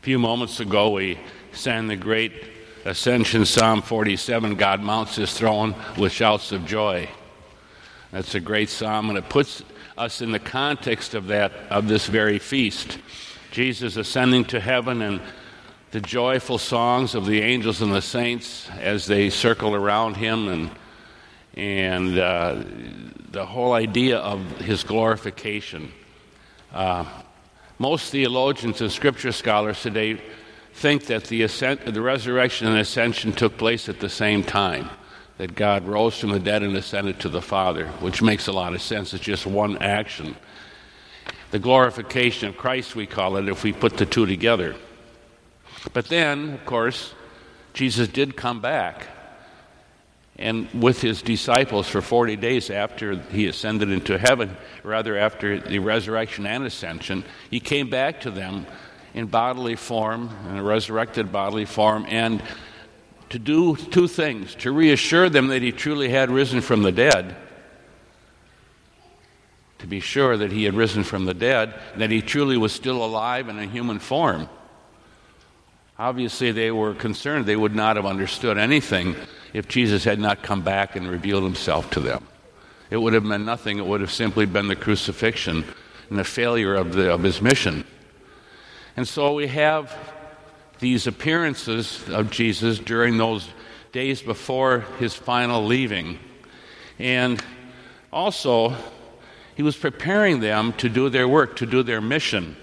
A few moments ago, we sang the great Ascension Psalm 47, God mounts his throne with shouts of joy. That's a great psalm, and it puts us in the context of this very feast. Jesus ascending to heaven and the joyful songs of the angels and the saints as they circle around him, and the whole idea of his glorification. Most theologians and scripture scholars today think that the resurrection and ascension took place at the same time, that God rose from the dead and ascended to the Father, which makes a lot of sense. It's just one action. The glorification of Christ, we call it, if we put the two together. But then, of course, Jesus did come back, and with his disciples for 40 days after he ascended into heaven, rather after the resurrection and ascension, he came back to them in bodily form, in a resurrected bodily form, and to do two things: to reassure them that he truly had risen from the dead, to be sure that he had risen from the dead, that he truly was still alive in a human form. Obviously, they were concerned. They would not have understood anything if Jesus had not come back and revealed himself to them. It would have meant nothing. It would have simply been the crucifixion and the failure of his mission. And so we have these appearances of Jesus during those days before his final leaving. And also, he was preparing them to do their work, to do their mission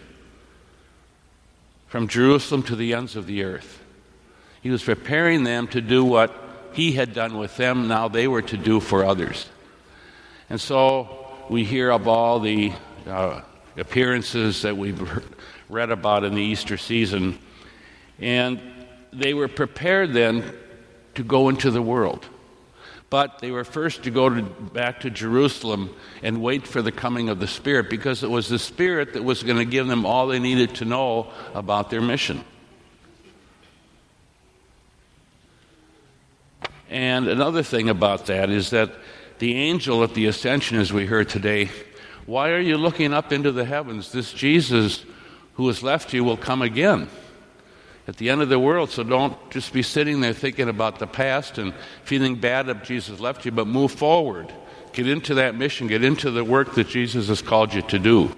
from Jerusalem to the ends of the earth. He was preparing them to do what he had done with them, now they were to do for others. And so we hear of all the appearances that we've read about in the Easter season, and they were prepared then to go into the world. But they were first to go back to Jerusalem and wait for the coming of the Spirit, because it was the Spirit that was going to give them all they needed to know about their mission. And another thing about that is that the angel at the ascension, as we heard today, why are you looking up into the heavens? This Jesus who has left you will come again at the end of the world. So don't just be sitting there thinking about the past and feeling bad that Jesus left you, but move forward. Get into that mission. Get into the work that Jesus has called you to do.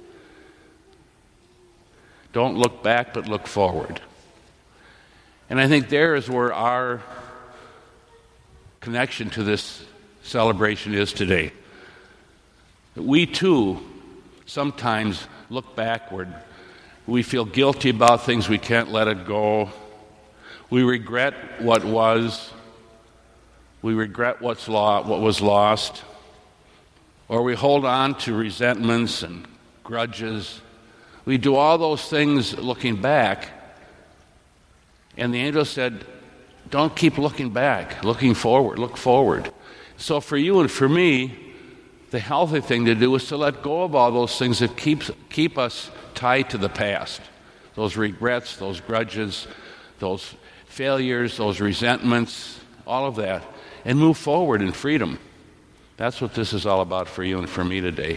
Don't look back, but look forward. And I think there is where our connection to this celebration is today. We too sometimes look backward. We feel guilty about things. We can't let it go. We regret what was. We regret what was lost. Or we hold on to resentments and grudges. We do all those things looking back. And the angel said, don't keep looking back, looking forward, look forward. So for you and for me, the healthy thing to do is to let go of all those things that keep us tied to the past. Those regrets, those grudges, those failures, those resentments, all of that, and move forward in freedom. That's what this is all about for you and for me today.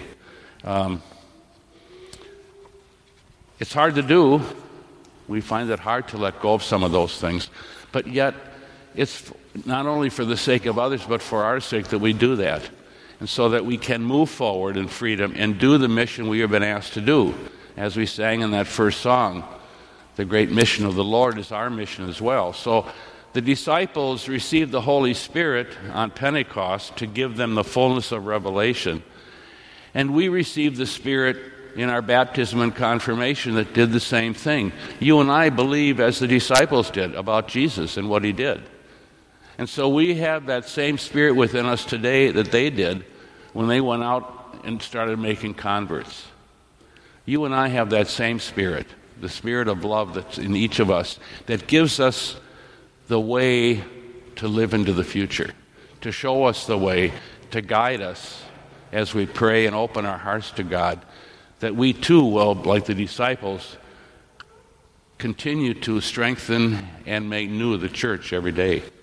It's hard to do. We find it hard to let go of some of those things. But yet, it's not only for the sake of others, but for our sake that we do that. And so that we can move forward in freedom and do the mission we have been asked to do. As we sang in that first song, the great mission of the Lord is our mission as well. So the disciples received the Holy Spirit on Pentecost to give them the fullness of revelation. And we received the Spirit in our baptism and confirmation that did the same thing. You and I believe as the disciples did about Jesus and what he did. And so we have that same Spirit within us today that they did when they went out and started making converts. You and I have that same Spirit, the Spirit of love that's in each of us, that gives us the way to live into the future, to show us the way, to guide us as we pray and open our hearts to God, that we too will, like the disciples, continue to strengthen and make new the church every day.